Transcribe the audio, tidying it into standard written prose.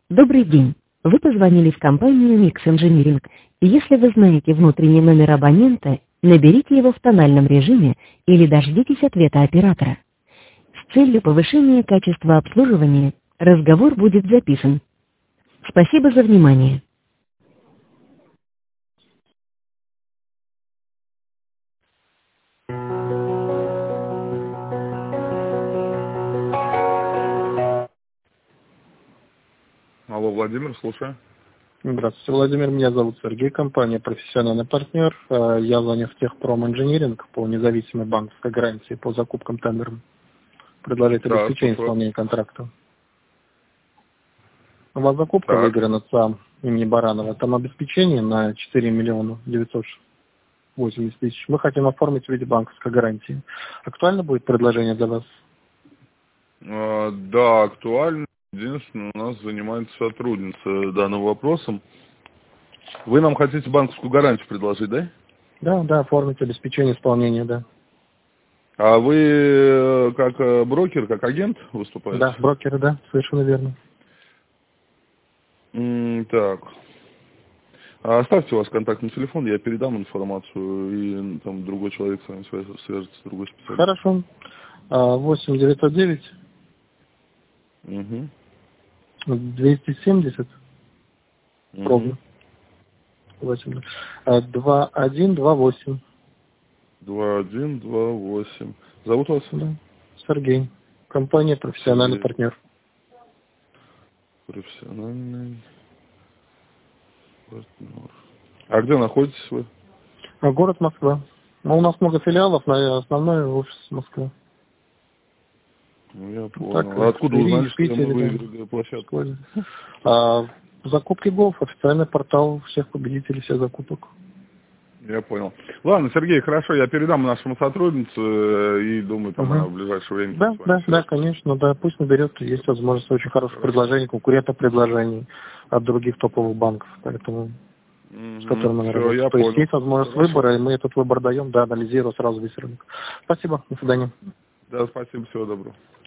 Добрый день. Вы позвонили в компанию Mix Engineering. Если вы знаете внутренний номер абонента, наберите его в тональном режиме или дождитесь ответа оператора. С целью повышения качества обслуживания разговор будет записан. Спасибо за внимание. Алло, Владимир, слушаю. Здравствуйте, Владимир. Меня зовут Сергей, компания «Профессиональный партнер». Я звоню в Техпром Инжиниринг по независимой банковской гарантии по закупкам тендером. Предложить обеспечение исполнения контракта. У вас закупка выиграна ЦАМ имени Баранова. Там обеспечение на 4 миллиона 980 тысяч. Мы хотим оформить в виде банковской гарантии. Актуально будет предложение для вас? Да, актуально. Единственное, у нас занимается сотрудница данным вопросом. Вы нам хотите банковскую гарантию предложить, да? Да, оформить обеспечение исполнения, да. А вы как брокер, как агент выступаете? Да, брокер, да, совершенно верно. Так. Оставьте у вас контактный телефон, я передам информацию, и там другой человек с вами свяжется, другой специалист. Хорошо. 8 909 270 ровно 8 2128. 2128. Зовут вас? Да. Сергей. Компания «Профессиональный партнер». Профессиональный партнер. А где находитесь вы? Город Москва. У нас много филиалов, но основной офис Москва. Ну, я понял. Так, а откуда узнали, что Питере, мы выиграли площадку? Закупки ГОВ, официальный портал всех победителей, всех закупок. Я понял. Ладно, Сергей, хорошо, я передам нашему сотруднице и думаю, там она в ближайшее время... Да, конечно, да, пусть наберет, есть возможность очень хороших предложений, конкурентных предложений от других топовых банков, поэтому с которыми мы работаем. То есть есть возможность выбора, и мы этот выбор даем, да, анализируя сразу весь рынок. Спасибо, до свидания. Да, спасибо, всего доброго.